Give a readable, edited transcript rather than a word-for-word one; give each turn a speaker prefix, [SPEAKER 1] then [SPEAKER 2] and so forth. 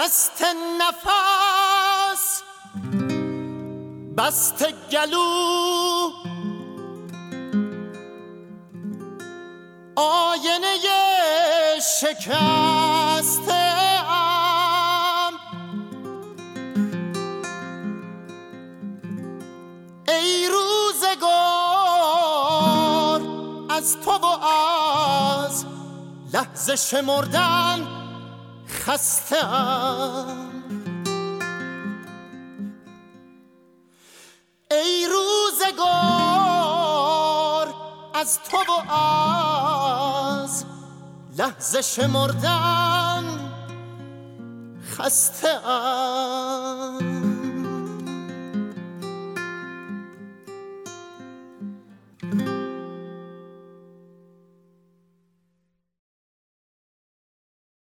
[SPEAKER 1] بست نفس بست گلو، آینه شکسته ام. ای روزگار از تو و از لحظه شمردن خسته ام. ای روزگار از تو و از لحظه شمردن خسته ام.